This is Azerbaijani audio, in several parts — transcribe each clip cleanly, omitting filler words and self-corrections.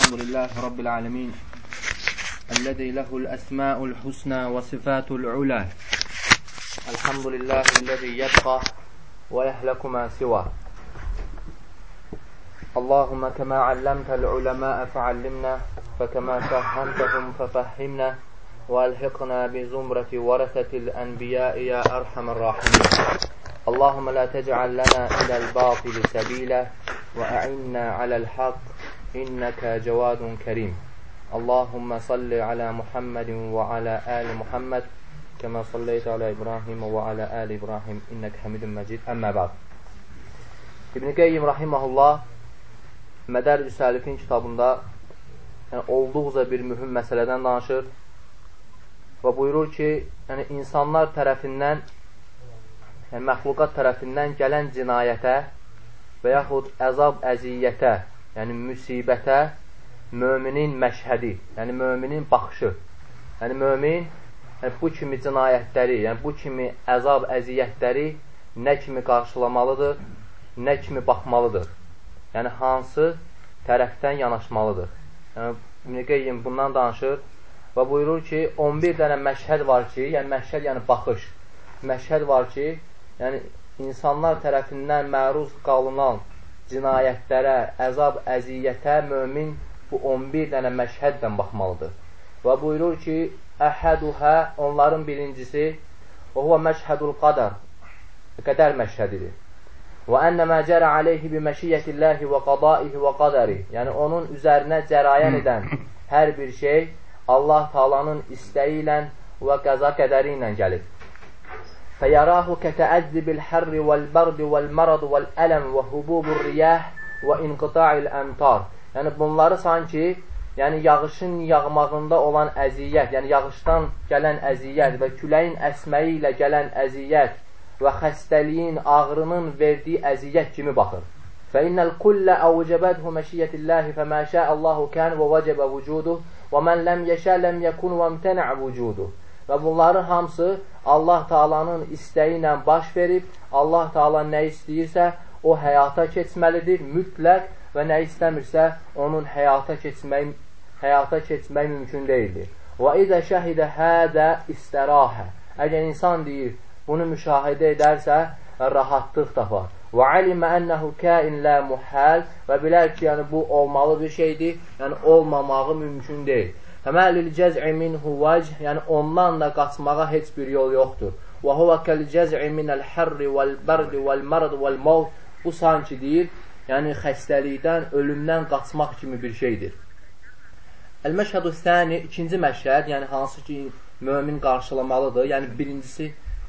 الحمد لله رب العالمين الذي له الأسماء الحسنى وصفات العلى الحمد لله الذي يبقى ويهلك ما سواه اللهم كما علمت العلماء فعلمنا فكما فهمتهم ففهمنا وألحقنا بزمرة ورثة الأنبياء يا أرحم الراحمين اللهم لا تجعل لنا إلى الباطل سبيلا وأعنا على الحق إنك جواد كريم اللهم صل على محمد وعلى آل محمد كما صليت على İbrahim وعلى آل İbrahim إنك حميد مجيد أما بعد İbn-i Qeyyim rahimehullah Mədərc-i Səlikin kitabında olduqca bir mühüm məsələdən danışır və buyurur ki, insanlar tərəfindən, məxluqat tərəfindən gələn cinayətə və yaxud əzab əziyyətə, yəni müsibətə möminin məşhədi, yəni möminin baxışı, yəni mömin bu kimi cinayətləri, yəni bu kimi əzab əziyyətləri nə kimi qarşılamalıdır, nə kimi baxmalıdır, yəni hansı tərəfdən yanaşmalıdır. Yəni, İbn-i Qeyyim bundan danışır və buyurur ki, 11 dənə məşhəd var ki, yəni məşhəd yəni baxış, məşhəd var ki, yəni insanlar tərəfindən məruz qalınan cinayətlərə, əzab, əziyyətə mömin bu 11 dənə məşhəddən baxmalıdır. Və buyurur ki, əhəduhə, onların birincisi, və huvə məşhədul qadar, qədər məşhədidir. Və ənəmə cərə aleyhi bi məşiyyətilləhi və qadaihi və qadəri, yəni onun üzərinə cərayən edən hər bir şey Allah Taalanın istəyi ilə və qəza qədəri ilə gəlib. Fəyərahu kətəəzzibil hərri vəl-bərdi vəl-mərad vəl-ələm və hububur riyah və inqita'il əmtar. Yəni bunları sanki yağışın yağmağında olan əziyyət, yəni yağışdan gələn əziyyət və küləyin əsməyi ilə gələn əziyyət və xəstəliyin, ağrının verdiyi əziyyət kimi baxır. فَإِنَّ الْكُلَّ أَوْجَبَتْهُ مَشِيَّةِ اللَّهِ فَمَا شَاءَ اللَّهُ كَانَ وَوَجَبَ وُجُودُهُ وَمَنْ لَمْ يَشَاء لَمْ يَكُنْ وَامْتَنَعَ وُجُودُهُ. Və bunların hamısı Allah Taalanın istəyi ilə baş verib, Allah Taala nə istəyirsə o həyata keçməlidir, mütləq və nə istəmirsə onun həyata keçmək mümkün deyildir. وَإِذَا شَهِدَ هَذَا إِسْتَرَاحَ. Əgər insan deyir, bunu müşahidə edərsə, rahatlıq tapar. وَعَلِمَ أَنَّهُ كَائِنْ لَا مُحَالٍ. Və bilər ki, yəni bu olmalı bir şeydir, yəni olmamağı mümkün deyil. فَمَا لِلْجَزْعِ مِنْهُ وَجْهِ. Yəni ondan da qaçmağa heç bir yol yoxdur. وَهُوَ كَالْجَزْعِ مِنَ الْحَرِّ وَالْبَرْدِ وَالْمَرَضِ وَالْمَوْتِ. Bu sanki deyir, yəni xəstəlikdən, ölümdən qaçmaq kimi bir şeydir. Əl-məşhədu thani, ikinci məşhəd, yəni hansı ki mömin qarşılamalıdır, yəni birincisi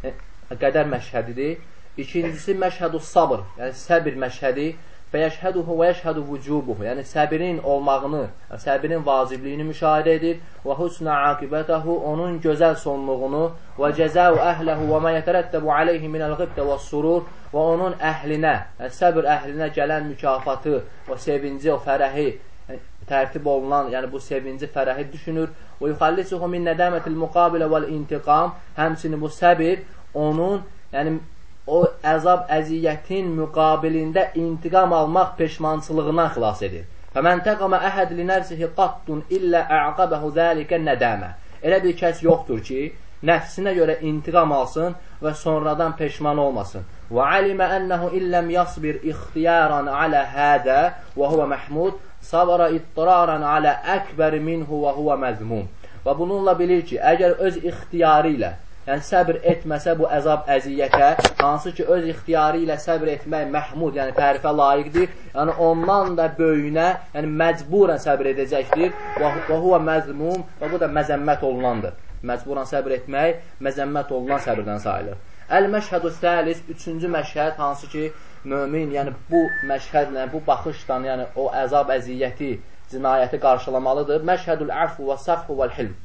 qədər məşhədidir. İkincisi məşhədu sabr, yəni səbir məşhədi. Fəyəşhəduhu və yəşhədu vücubuhu, yəni səbirin olmağını, səbirin vacibliyini müşahidə edir. Və husnə aqibətəhu, onun gözəl sonluğunu. Və cəzəu əhləhu və mə yətərəttəbu aleyhi minəl-qibdə və surur. Və onun əhlinə, yəni səbir əhlinə gələn mükafatı, o sevinci, o fərəhi tərtib olunan, yəni bu sevinci, fərəhi düşünür. Və yuxallisuhu min nədəmətil müqabilə vəl-intiqam. Həmçinin bu səbir onun, yəni o əzab, əziyyətin müqabilində intiqam almaq peşmançılığından xilas edir. فَمَنْ تَقَمَ أَحَدْ لِنَفْسِهِ قَطٌ إِلَّا أَعْقَبَهُ ذَٰلِكَ النَّدَامَ. Elə bir kəs yoxdur ki, nəfsinə görə intiqam alsın və sonradan peşman olmasın. وَعَلِمَ أَنَّهُ إِلَّمْ يَصْبِرْ إِخْتِيَارًا عَلَى هَذَا وَهُوَ مَحْمُودٌ صَبَرَ إِضْطِرَارًا عَلَى أَكْبَرِ مِنْهُ وَهُوَ مَذْمُومٌ. Və bununla bilir ki, əgər öz ixtiyarı ilə, yəni səbr etməsə bu əzab əziyyətə, hansı ki öz ixtiyarı ilə səbr etmək məhmud, yəni tərifə layiqdir, yəni ondan da böyünə, yəni məcburən səbr edəcəkdir. Və huvə məzmum, və bu da məzəmmət olunandır. Məcburən səbr etmək, məzəmmət olunan səbirdən sayılır. Əl-məşhədu səlis, üçüncü məşhəd, hansı ki mömin, yəni bu məşhədlə, bu baxışdan, yəni o əzab əziyyəti, cinayəti qarşılamalıdır. Məşhədül əfv və səfhu vəl-hilm.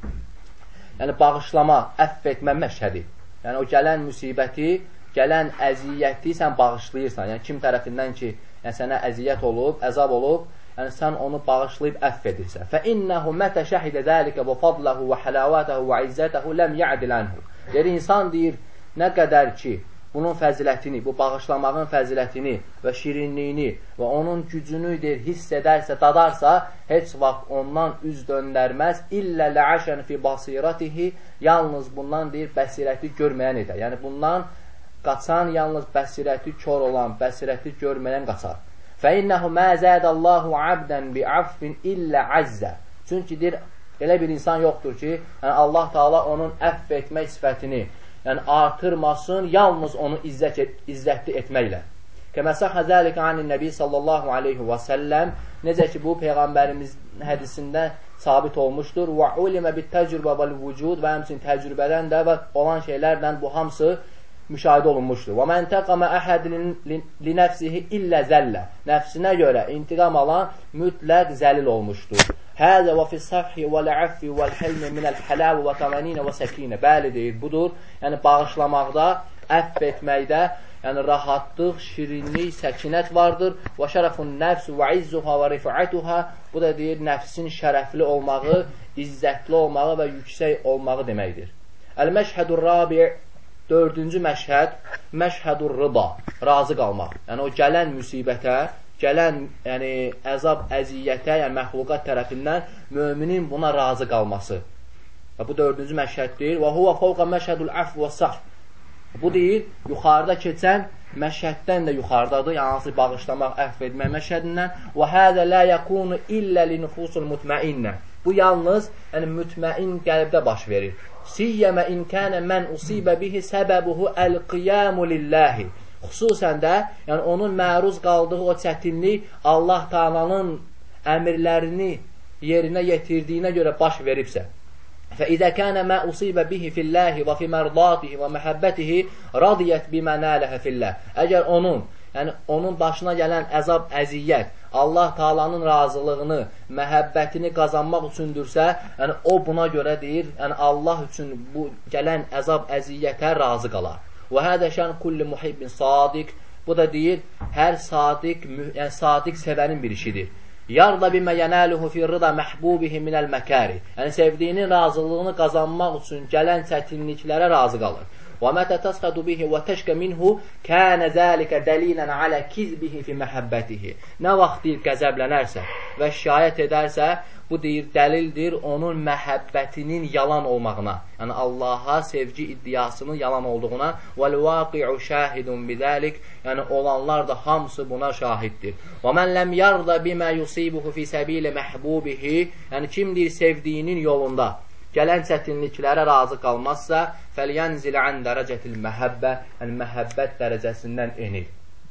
Yəni bağışlama, əfv etmə məşhədi. Yəni o gələn müsibəti, gələn əziyyəti sən bağışlayırsan. Yəni kim tərəfindən ki, yəni sənə əziyyət olub, əzab olub, yəni sən onu bağışlayıb əfv edirsən. فَإِنَّهُ مَتَ شَهِدَ ذَلِكَ وَفَضْلَهُ وَحَلَاوَتَهُ وَعِزَّتَهُ لَمْ يَعْدِلْ عَنْهُ. Yəni insan deyir, nə qədər ki, bunun fəzilətini, bu bağışlamağın fəzilətini və şirinliyini və onun gücünü hiss edərsə, dadarsa, heç vaxt ondan üz döndərməz. İllə lə'əşən fi basiratihi, yalnız bundan bəsirəti görməyən edər. Yəni, bundan qaçan yalnız bəsirəti kör olan, bəsirəti görməyən qaçar. فَإِنَّهُ مَا زَادَ اللّٰهُ عَبْدًا بِعَفٍ إِلَّا عَزَّ. Çünki elə bir insan yoxdur ki, yəni Allah Taala onun əfv etmək sifətini yəni artırmasın, yalnız onu izzətli etməklə. Kəmə səhhə zəlikə anin Nəbi sallallahu aleyhi və səlləm, necə ki, bu Peyğəmbərimiz hədisində sabit olmuşdur. Və ulimə bit-təcrübə vəl-vücud, və həmçinin təcrübədən də və olan şeylərdən bu hamısı müşahidə olunmuşdur. Və mən təqamə əhədin li nəfsihi illə zəllə. Nəfsinə görə intiqam alan mütləq zəlil olmuşdur. Həzə və fis-safhi vəl-əffi vəl-hilmi minəl-hələv və təməninə və səkinə. Bəli deyir, budur. Yəni, bağışlamaqda, əfv etməkdə, yəni rahatlıq, şirinlik, səkinət vardır. Və şərəfun nəfsu və izzuha və rifətuha. Bu da deyir, nəfsin şərəfli olmağı, izzətli olmağı və yüksək olmağı deməkdir. Əl-məşhədur rabi', dördüncü məşhəd, məşhədur rıda, razı qalmaq. Yəni, o gələn müsibətə, gələn əzab, əziyyətə, yəni məxluqat tərəfindən müminin buna razı qalması. Və bu dördüncü məşhəddir. Və huvə fəvqə məşhədul əfv və saf. Bu deyir, yuxarıda keçən məşhəddən də yuxarıdadır, yəni hansı bağışlamaq, əfv etmək məşhədindən. Və həzə lə yəkunu illə li nüfusul mutmainnə. Bu yalnız mütməin qəlbdə baş verir. Siyyəmə inkənə mən usibə bihi səbəbuhu əl-qiyamu lilləhi. Xüsusən də, yəni onun məruz qaldığı o çətinlik Allah Taala'nın əmirlərini yerinə yetirdiyinə görə baş veribsə. فَإِذَا كَانَ مَا أُصِيبَ بِهِ فِي اللّٰهِ وَفِي مَرْضَاتِهِ وَمَحَبَّتِهِ رَضِيَتْ بِمَا نَالَهَ فِي اللّٰهِ. Əgər onun başına gələn əzab, əziyyət Allah Taala'nın razılığını, məhəbbətini qazanmaq üçündürsə, yəni o buna görə deyir, yəni Allah üçün bu gələn əzab, əziyyətə razı qalar. Və hədə şən kulli muhibbin sadiq. Bu da deyir, hər sadiq, yəni sadiq sevənin bir işidir. Yarda bimə yənəluhu fi rıda məhbubihi minəl məkəri. Yəni sevdiyinin razılığını qazanmaq üçün gələn çətinliklərə razı qalır. Və mətə təsxədu bihi və təşkə minhu kənə zəlikə dəlilən alə kizbihi fi məhəbbətihi. Nə vaxt deyir, qəzəblənərsə və şikayət edərsə, bu deyir, dəlildir onun məhəbbətinin yalan olmağına. Yəni Allaha sevgi iddiasının yalan olduğuna. Vəl-vaqi'u şahidun bidəlik. Yəni olanlar da hamısı buna şahiddir. Və mən ləm yarda bimə yusibuhu fi səbilə məhbubihi. Yəni kim deyir, sevdiyinin yolunda gələn çətinliklərə razı qalmazsa, fəliyənzil ən dərəcətil məhəbbə, yəni məhəbbət dərəcəsindən enir.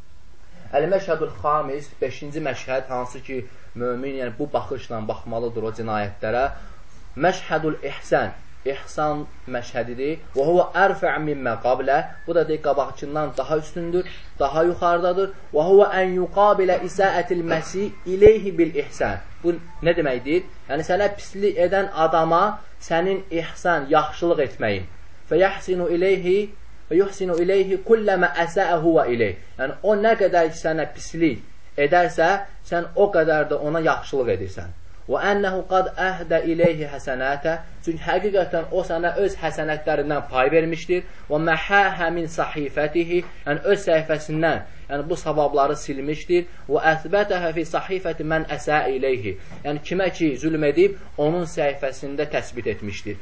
Əl-məşhədul xamis, 5-ci məşhəd, hansı ki, mömin, yəni bu baxışla baxmalıdır o cinayətlərə. Məşhədul ihsən, ihsan məşhədidir. Və huvə ərfə' mimmə qablə, bu da deyir, qabaqçından daha üstündür, daha yuxarıdadır. Və huvə ən yuqabilə isəətil məsi ileyhi bil ihsən. Bu nə deməkdir? Yəni sənə pislik edən adama sənin ihsan, yaxşılıq etməyin. Və yəhsinu ileyhi və yuhsinu ileyhi kulləmə əsəəhu və ileyh. Yəni o nə qədər ki sənə pislik edərsə, sən o qədər də ona yaxşılıq edirsən. Və ənəhu qad əhdə ileyhi həsənətə. Çünki həqiqətən o sənə öz həsənətlərindən pay vermişdir. Və məhəhə min sahifətihi. Yəni öz səhifəsindən yəni bu savabları silmişdir. Və əsbətəhə fi sahifəti mən əsə ileyhi. Yəni kimə ki zülm edib, onun səhifəsində təsbit etmişdir.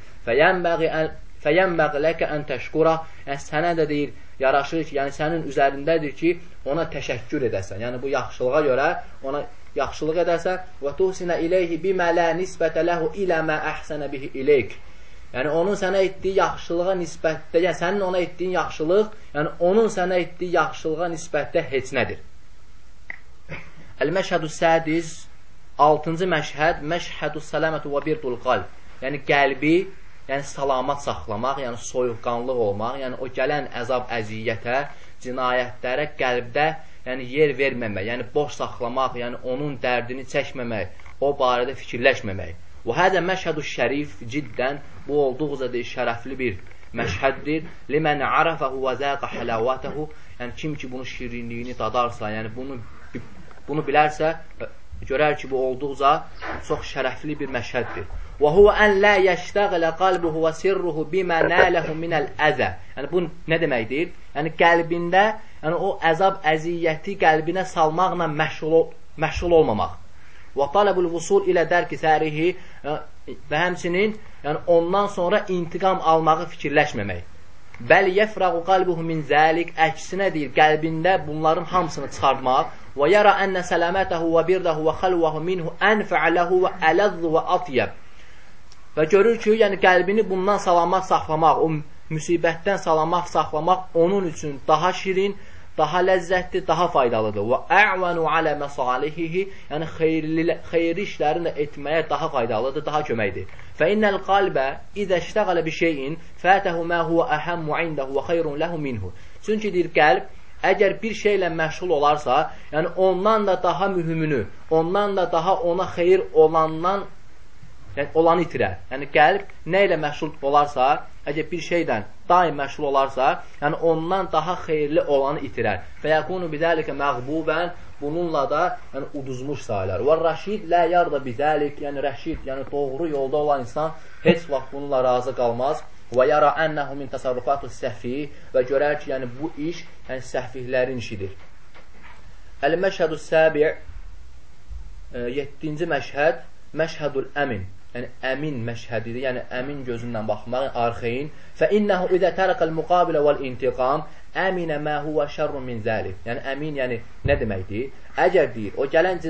Fəyənbəği ləkə ən təşkura. Yəni sənə də deyir, yaraşır ki, yəni sənin üzərindədir ki, ona təşəkkür edəsən. Yəni bu yaxşılığa görə ona yaxşılıq edəsən. Və tuhsinə ileyhi bimə lə nisbətə ləhu ilə mə əhsənə bihi ileyk. Yəni onun sənə etdiyi yaxşılığa nisbətdə, yəni sənin ona etdiyin yaxşılıq, yəni onun sənə etdiyi yaxşılığa nisbətdə heç nədir. Əl-məşhədü sədis, 6-cı məşhəd, məşhədü sələmətu və birdul qalb. Yəni qəlbi, yəni salamat saxlamaq, yəni soyuqqanlıq olmaq, yəni o gələn əzab, əziyyətə, cinayətlərə qəlbdə yəni yer verməmək, yəni boş saxlamaq, yəni onun dərdini çəkməmək, o barədə fikirləşməmək. Və hədə məşhədu şərif ciddən, bu olduqca deyir, şərəfli bir məşhəddir. Limən arafəhu və zəqə hələvətəhu. Yəni kim ki bunun şirinliyini dadarsa, yəni bunu bilərsə görər ki, bu olduqca çox şərəfli bir məşhəddir. Və huwa an la yəştəğlə qalbuhu və sirruhu bimə nələhu minəl əzə. Yəni, bu nə deməkdir? Yəni, qəlbində, yəni o əzab, əziyyəti qəlbinə salmaqla məşğul olmamaq. Və talabul vusul ilə dərki sərihi və həmçinin yəni, ondan sonra intiqam almağı fikirləşməmək. Bəl yəfrəqu qalbuhu min zəlik, əksinə deyir, qəlbində bunların hamısını çıxartmaq. Və yara ənə sələmətəhu və birdəhu və xəlvəhu minhu ənfə'ləhu və ələzzu və atyəb. Və görür ki, yəni qəlbini bundan salamat saxlamaq, o müsibətdən salamat saxlamaq onun üçün daha şirin, daha ləzzətli, daha faydalıdır. Və ə'vənu alə məsalihihi, yəni xeyirli işlərini etməyə daha faydalıdır, daha köməkdir. Fə innəl qalbə idə iştəqələ bir şeyin fətəhu mə huvə əhəmmu indəhu və xeyrun ləhu minhu. Çünki deyir, qəlb əgər bir şeylə məşğul olarsa, yəni ondan da daha mühümünü, ondan da daha ona xeyir olandan yəni, olanı itirər. Yəni qəlb nə ilə məşğul olarsa, əgər bir şeydən daim məşğul olarsa, yəni ondan daha xeyirli olanı itirər. Fəyəkunu bidəlikə məğbubən, bununla da yəni, uduzmuş sayılar. Və rəşid lə yarda bidəlik, yəni rəşid, yəni doğru yolda olan insan heç vaxt bununla razı qalmaz. Və yara ənəhu min təsarrufatü səhfi və görər ki, yəni bu iş yəni səhvihlərin işidir. Əl-məşhədü səbi' 7-ci məşhəd məşhədül əmin. Yəni əmin məşhədidir, yəni əmin gözündən baxmaq, arxeyin. Fə innəhu idə tərəqəl müqabilə vəl-intiqam əminə mə huvə şərrun min zəlik. Yəni əmin, yəni nə deməkdir? Əgər deyir, o gələn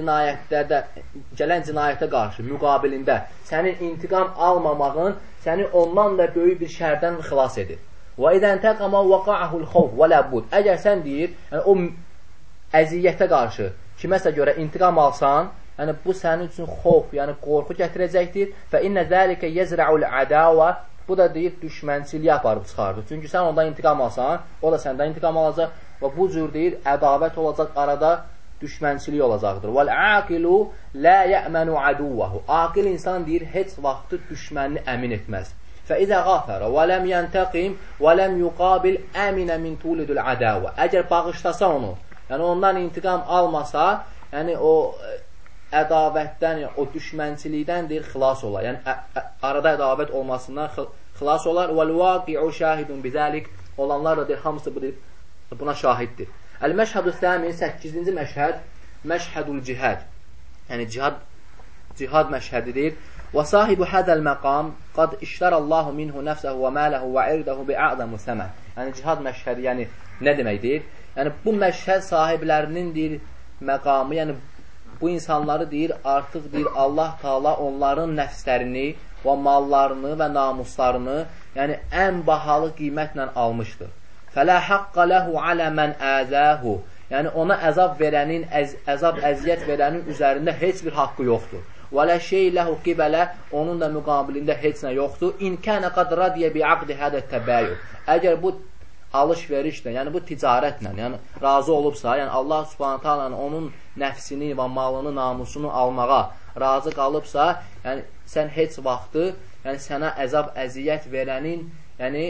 cinayətə qarşı müqabilində sənin intiqam almamağın səni ondan da böyük bir şərdən xilas edir. Və idən təqama vəqa'ahul xovf və ləbud. Əgər sən deyir, yəni o əziyyətə qarşı kiməsə görə intiqam alsan, yəni bu sənin üçün xof, yəni qorxu gətirəcəkdir. Fə innə zəlikə yezra'ul ədavə. Bu da deyir, düşmənçiliyə aparıb çıxardır. Çünki sən ondan intiqam alsan, o da səndən intiqam alacaq və bu cür deyir, ədavət olacaq, arada düşmənçilik olacaqdır. Vəl-aqilu lə yə'mənu əduvvəhu. Aqil insan deyir, heç vaxtı düşmənini əmin etməz. Fə-izə qafərə və ləm yəntəqim və ləm yuqabil əminə min tulidul ədavə. Əgər bağışlasa onu, yəni ondan intiqam almasa, yəni o ədavətdən, yəni, o düşmənçilikdən deyir, xilas olar. Yəni, arada ədavət olmasından xilas olar. وَالْوَاقِعُ شَاهِدٌ بِذَلِكَ. Olanlar da deyir, hamısı buna şahiddir. Əl-məşhədü səmin 8-ci məşhəd məşhədül cihad. Yəni, cihad məşhədidir. وَصَاحِبُ هَذَا الْمَقَامِ قَدْ اِشْتَرَ اللّٰهُ مِنْهُ نَفْسَهُ وَمَالَهُ وَعِرْدَهُ بِأَعْدَمُ ثَمَنٍ. Yəni, cihad məşhədi, yəni, nə deməkdir? Yəni, bu məşhəd sahiblərinin deyir, məqamı, yəni, bu insanları deyir, artıq deyir, Allah Taala onların nəfslərini və mallarını və namuslarını, yəni ən bahalı qiymətlə almışdır. Fələ haqqa ləhu alə mən əzəhu. Yəni ona əzab verənin, əziyyət verənin üzərində heç bir haqqı yoxdur. Və lə şey ləhu qibələ, onun da müqabilində heç nə yoxdur. İn kənə qad radiyə bi'aqdi hədə təbəyyü. Əgər bu alış-verişlə, yəni bu ticarətlə, yəni razı olubsa, yəni Allah Subhanahu taala onun nəfsini və malını, namusunu almağa razı qalıbsa, yəni sən heç vaxtı, yəni sənə əzab, əziyyət verənin, yəni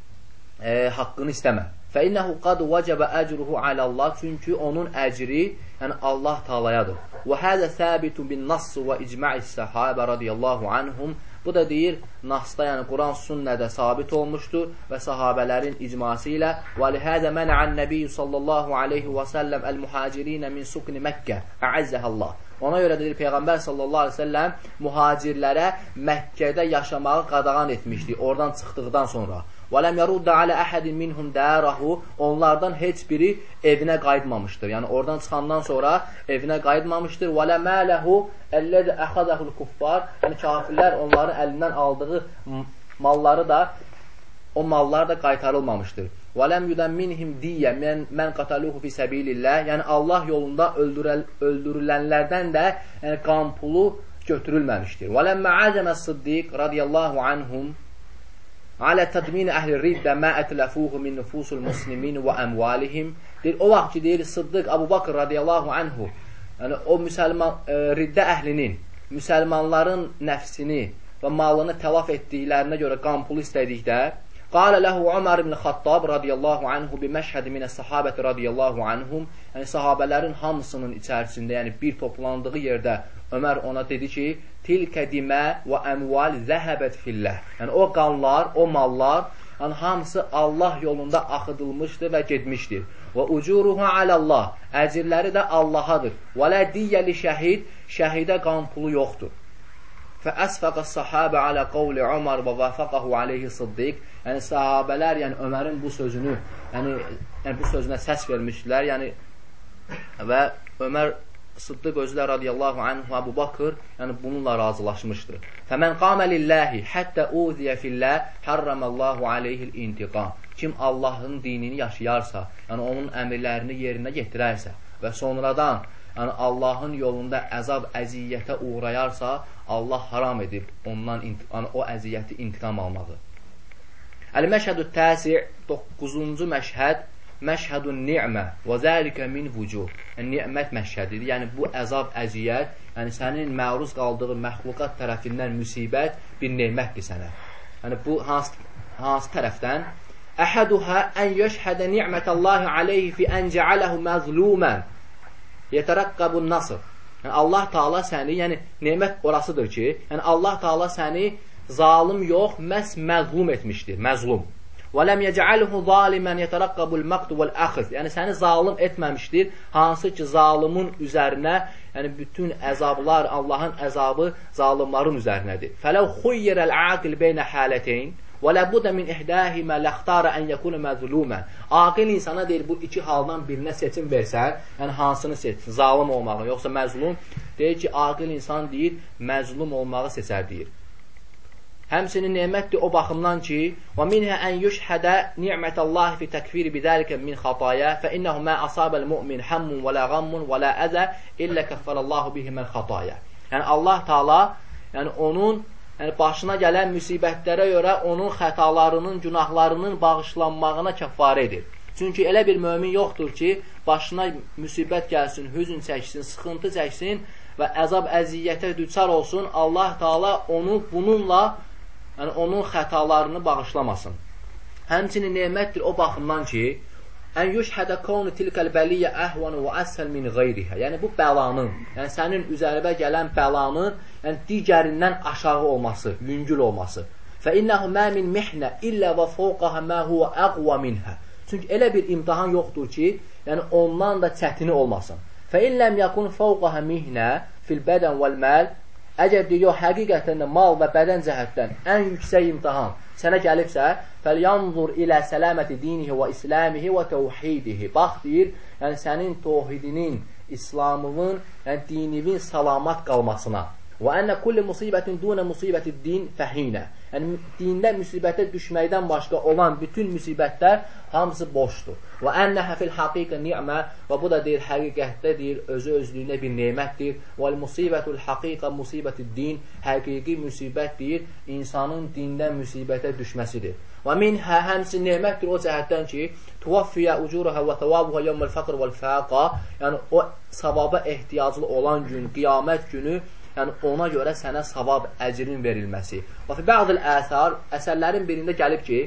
haqqını istəmə. Fə innəhu qad vəcəbə əcruhu aləllah, çünki onun əcri, yəni Allah Taalayadır. Və həzə səbitu bin nassu və icma'is səhabə radiyallahu anhum. Bu da deyir, Nasda, yəni Quran sünnədə sabit olmuşdur və sahabələrin icması ilə. Və lihəzə mənəən nəbiyyə sallallahu aleyhi və səlləm əl-muhacirinə min sukni Məkkə, əəzzəhəllah. Ona görə deyir, Peyğəmbər sallallahu aleyhi və səlləm mühacirlərə Məkkədə yaşamağı qadağan etmişdi, oradan çıxdıqdan sonra. Və ləm yəruddə alə əhədin minhum dərəhu. Onlardan heç biri evinə qayıtmamışdır. Yəni, oradan çıxandan sonra evinə qayıtmamışdır. Və ləm mələhu əllədə əxədəhul kuffar. Yəni, kafirlər onların əlindən aldığı malları da, o mallar da qaytarılmamışdır. Və ləm yudən minhim diyə mən qataluhu fi səbilillah. Yəni, Allah yolunda öldürülənlərdən də yəni, qan pulu götürülməmişdir. Və ləm mə'azəmə Sıddiq radiyallahu anhum alə tədmin əhli riddə mə ətləfuhu min nüfusul muslimin və əmvalihim. Deyir, o vaxt ki, deyir, Sıddıq Əbu Bakır radiyallahu anhu, yəni o riddə əhlinin, müsəlmanların nəfsini və malını təlaf etdiklərinə görə qan pulu istədikdə, Qalə ləhu Ömər ibn Xattab radiyallahu anhu bi məşhədi minə sahabəti radiyallahu anhum. Yəni, sahabələrin hamısının içərisində, yəni bir toplandığı yerdə Ömər ona dedi ki, tilkə dimə və əmval zəhəbət filləh. Yəni, o qanlar, o mallar, yəni, hamısı Allah yolunda axıdılmışdır və getmişdir. Və ucuruhu alallah. Əcirləri də Allahadır. Və lə diyyəli şəhid. Şəhidə qan pulu yoxdur. Fəəsfəqə sahabə alə qavli Ömər və vəfəqəhu aleyhi sıddiq. Yəni, sahabələr, yəni Ömərin bu sözünü, yəni bu sözünə səs vermişdilər. Yəni, və Ömər Sıddıq özü də radiyallahu anhu Əbu Bakır, yəni bununla razılaşmışdır. Fəmən qamə lilləhi həttə uziyə filləh harramallahu aleyhil intiqam. Kim Allahın dinini yaşayarsa, yəni onun əmirlərini yerinə yetirərsə və sonradan yəni Allahın yolunda əzab, əziyyətə uğrayarsa, Allah haram edib ondan yəni, o əziyyəti intiqam almağı. Əl-məşhədü təsi' 9-cu məşhəd Məşhədun ni'mə və zəlikə min vücuh. Yəni, ni'mət məşhədidir. Yəni, bu əzab, əziyyət, yəni sənin məruz qaldığı məxluqat tərəfindən müsibət bir neymətdir sənə. Yəni, bu hansı tərəfdən? Əhəduhə ən yəşhədə ni'mətəllahi aleyhi fi ən cəaləhu məzlumən yetərəqqəbun nasır. Yəni, Allah Taala səni, yəni neymət orasıdır ki, yəni Allah Taala səni zalim yox, məhz məzlum etmişdir, məzlum. وَلَمْ يَجْعَلْهُ ظَالِمًا يَتَرَقَّبُ الْمَقْتُ وَالْأَخِذ. Yəni, səni zalim etməmişdir, hansı ki, zalimin üzərinə, yəni bütün əzablar, Allahın əzabı zalimların üzərinədir. فَلَوْ خُيِّرَ الْعَاقِلْ بَيْنَ حَالَتَيْنِ وَلَبُدَ مِنْ إِحْدَاهِمَا لَخْتَارَ أَنْ يَكُونَ مَظْلُومًا. Aqil insana deyir, bu iki haldan birinə seçim versən, yəni hansını seçsin, zalim olmağı, yoxsa məzlum? Deyir ki, aqil insan deyir, məzlum olmağı seçər deyir. Həmsinin nemətdir o baxımdan ki, وَمِنْهَا أَنْ يُشْحَدَ نِعْمَةَ اللّٰهِ فِي تَكْفِيرِ بِذَٰلِكَ مِنْ خَطَايَا فَإِنَّهُ مَا أَصَابَ الْمُؤْمِنِ حَمٌّ وَلَا غَمٌّ وَلَا أَذَى إِلَّا كَفَّرَ اللّٰهُ بِهِ مِنْ خَطَايَا. Yəni Allah Taala, yəni onun başına gələn müsibətlərə görə onun xətalarının, günahlarının bağışlanmağına kəffarə edir. Çünki elə bir mömin yoxdur ki, başına müsibət gəlsin, hüzün çəksin, sıxıntı çəksin və əzab, əziyyətə düçar olsun, Allah Taala onu bununla yəni onun xətalarını bağışlamasın. Həmçinin nemətdir o baxımdan ki, ən yüşhədə kavnu tilkəl bəliyyə əhvanu və əsəl min qeyrihə. Yəni bu bəlanın, yəni sənin üzəribə gələn bəlanın, yəni digərindən aşağı olması, yüngül olması. Fə innəhu mə min mihnə illə və fawqəhə mə huvə əqva minhə. Çünki elə bir imtahan yoxdur ki, yəni ondan da çətini olmasın. Fə illəm yakun fawqəhə mihnə fil bədən vəl məl. Əgər deyir, həqiqətən də mal və bədən cəhətdən ən yüksək imtahan sənə gəlibsə, fəlyanzur ilə sələməti dinihi və islamihi və təvhidihi. Bax, deyir, yəni sənin tohidinin, İslamının, yəni dinivin salamat qalmasına. Və ənə kulli musibətin dunə musibəti din fəhinə. Yəni, dində müsibətə düşməkdən başqa olan bütün müsibətlər hamısı boşdur. Və ənəhə fil haqiqə ni'mə və bu da deyir, həqiqətdə deyir, özü-özlüyünə bir neymətdir. Və musibətul haqiqə musibəti din, həqiqi müsibət deyir, insanın dindən müsibətə düşməsidir. Və minhə həmsi neymətdir o cəhətdən ki, tuvaffiyə ucuruhə və təvabuhə yevməl fəqr vəl fəqa. Yəni, o savaba ehtiyaclı olan gün, qiyamət günü, yəni ona görə sənə savab, əcrin verilməsi. Və fi bə'dil əsərlərin birində gəlib ki,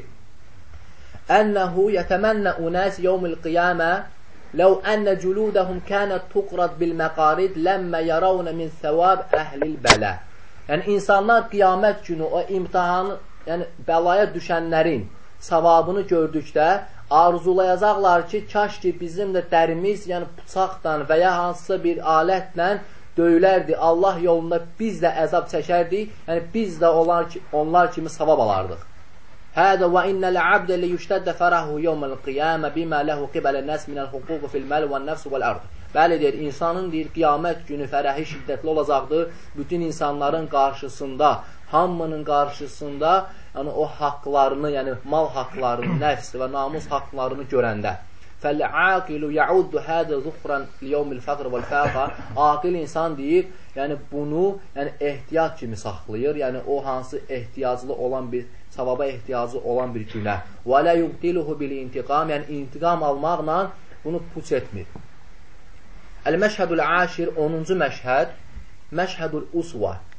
Ənəhu yətəmənnə unəs yevmil qiyamə ləv ənə cüludəhum kənət tuqrad bil məqarid ləmmə yaravnə min səvab əhlil bələ. Yəni, insanlar qiyamət günü o imtihanı, yəni bəlaya düşənlərin savabını gördükdə arzulayacaqlar ki, kaş ki bizim də dərimiz, yəni bıçaqdan və ya hansısa bir alətlə döyülərdi, Allah yolunda biz də əzab çəkərdik, yəni biz də onlar kimi savab alardıq. Hədə və innəl abdə li yüştəddə fərəhu yevməl qiyamə bimə ləhu qibələ nəs minəl huququ fil məl və nəfs vəl ard. Bəli, deyir, insanın deyir, qiyamət günü fərəhi şiddətli olacaqdır, bütün insanların qarşısında, hamının qarşısında, yəni o haqlarını, yəni mal haqlarını, nəfs və namus haqlarını görəndə. Fəl-aqilu ya'uddu hədə zuxran liyevmil fəqr vəl-fəqa. Aqil insan deyir, yəni bunu yəni ehtiyat kimi saxlayır, yəni o hansı ehtiyaclı olan bir savaba ehtiyacı olan bir günə. Və lə yubdiluhu bil-intiqam, yəni intiqam almaqla bunu puç etmir. Əl-məşhədul-əşir 10-cu məşhəd, məşhədul-usva.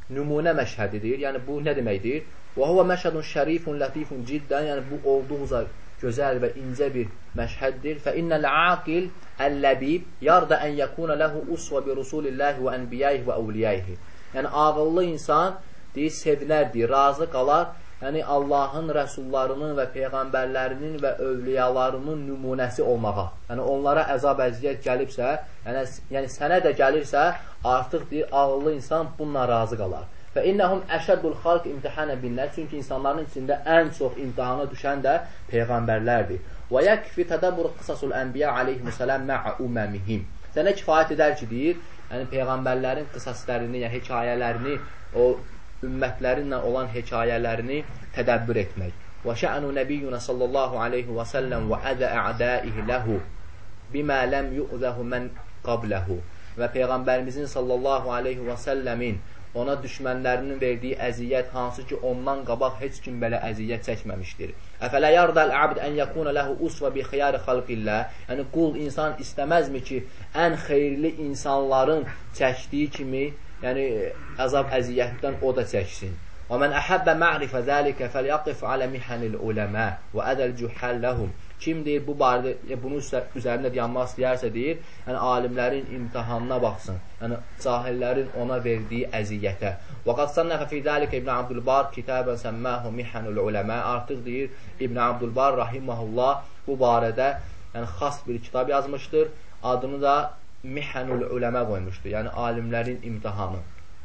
nümunə məşhədidir. Yəni bu nə deməkdir? Və huve məşhədun şərifun latifun ciddən. Yəni bu olduqca gözəl və incə bir məşhəddir. Fə innəl aqil əlləbib yarda ən yəkuna ləhu usva bi rusulillahi və ənbiyayhi və əvliyayhi. Yəni ağıllı insan deyir, sevinər, deyir, razı qalar. Yəni Allahın rəsullarının və peyğəmbərlərinin və övliyalarının nümunəsi olmağa. Yəni onlara əzab əziyyət gəlibsə, yəni sənə də gəlirsə, artıq deyir, ağıllı insan bununla razı qalar. Və innəhum əşəddul xalq imtihanə binlər. Çünki insanların içində ən çox imtihana düşən də peyğəmbərlərdir. Və yəkfi tədəbbur qısasul ənbiya aleyhissalam mə'ə uməmihim. Sənə kifayət edər ki, deyir, yəni peyğəmbərlərin qısaslərini, yəni hekayələrini, o ümmətlərinlə olan hekayələrini tədəbbür etmək. Və şə'nu nəbiyyuna sallallahu aleyhi və səlləm və ədə ə'dəihi ləhu bimə ləm yu'zəhu mən qabləhu. Və Peyğəmbərimizin sallallahu aleyhi və səlləmin ona düşmənlərinin verdiyi əziyyət hansı ki, ondan qabaq heç kim belə əziyyət çəkməmişdir. Əfələ yardəl əbd ən yəkuna ləhu usva bi xiyari xalqillah. Yəni, qul insan istəməzmi ki, ən xeyirli insanların çəkdiyi kimi, yəni əzab əziyyətdən o da çəksin. Və mən əhəbbə ma'rifə zəlikə fəlyaqif alə mihənil uləmə və ədəl cühəlləhum. Kim deyir, bu barədə, bunun üzərində dayanmaq istəyərsə deyir, yəni alimlərin imtihanına baxsın, yəni cahillərin ona verdiyi əziyyətə. Və qadsannəfə fi zəlikə İbn Abdülbar kitabən səmməhu mihənul uləmə. Artıq deyir, İbn Abdülbar rahiməhullah bu barədə yəni xas bir kitab yazmışdır. Adını da Mihənul uləmə qoymuşdur, yəni alimlərin imtihanı.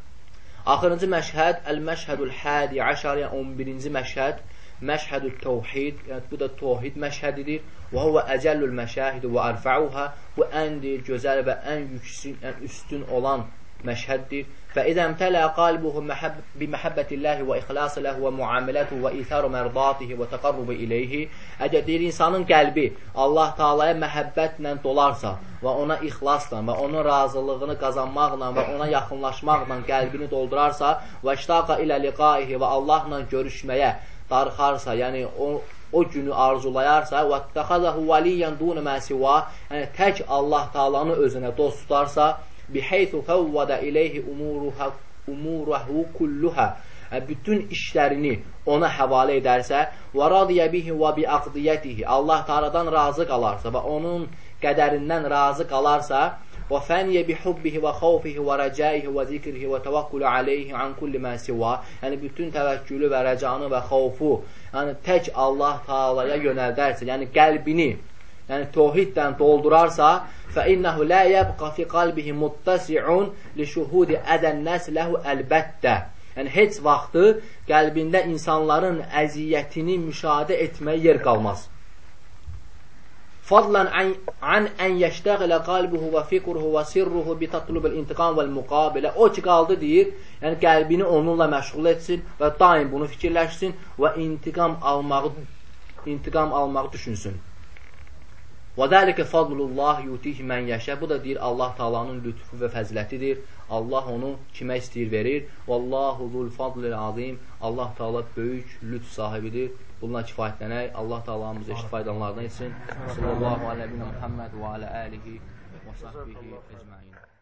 Axırıncı məşhəd, əl-məşhədul hədi əşər, yəni 11-ci məşhəd, məşhədül təvhid, yəni bu da təvhid məşhədidir. Və huvə əcəllül məşəhidu və ərfəuhə, bu əndir, gözəl və ən üstün olan məşhəddir. فإذا امتلأ قلبه بمحبة الله وإخلاص له ومعاملته وإيثار مرضاته وتقرب إليه. Əgər deyir, insanın qəlbi Allah Taala'ya məhəbbətlə dolarsa və ona ixlasla və onun razılığını qazanmaqla və ona yaxınlaşmaqla qəlbini doldurarsa və iştaqa ilə liqaihi və Allahla görüşməyə darıxarsa, yəni o günü arzulayarsa və təxəzəhu valiyyən dunu məsiva, yəni tək Allah Taala'nı özünə dost tutarsa, biheythu fəvvədə ileyhi umuruhu kulluha, bütün işlərini ona həvalə edərsə və radiyə bihi və biaqdiyyətihi, Allah Taala'dan razı qalarsa və onun qədərindən razı qalarsa və fəniyə bihubbihi və xavfihi və rəcaihi və zikrihi və təvəkkülü aleyhi an kulli mə siva, yəni bütün təvəkkülü və rəcanı və xavfu yəni tək Allah Taala'ya yönəldərsə, yəni qəlbini yəni təvhiddən doldurarsa, فَإِنَّهُ لَا يَبْقَ فِي قَلْبِهِ مُتَّسِعٌ لِشُهُودِ ədən-nəs لَهُ əlbəttə. Yəni, heç vaxtı qəlbində insanların əziyyətini müşahidə etməyə yer qalmaz. فَضْلًا عَنْ أَنْ يَشْتَغِلَ قَلْبُهُ وَفِكْرُهُ وَسِرُّهُ بِتَطْلُبِ الْاِنْتِقَامِ وَالْمُقَابِلَ. O ki qaldı deyir, yəni qəlbini onunla məşğul etsin və daim bunu fikirləşsin və intiqam almağı düşünsün. وَذَلِكَ فَضْلُ اللّٰهِ يُتِيهِ مَنْ يَشَى. Bu da deyir, Allah Taala'nın lütfu və fəzilətidir. Allah onu kimə istəyir verir. وَاللّٰهُ ذُو الْفَضْلِ الْعَظِيمِ. Allah Taala böyük lütf sahibidir. Bununla kifayətlənək. Allah Taala'mız eşit faydalardan etsin. Sallallahu aleyhi və Muhammed və alə alihi və sahbihi ecmaîn.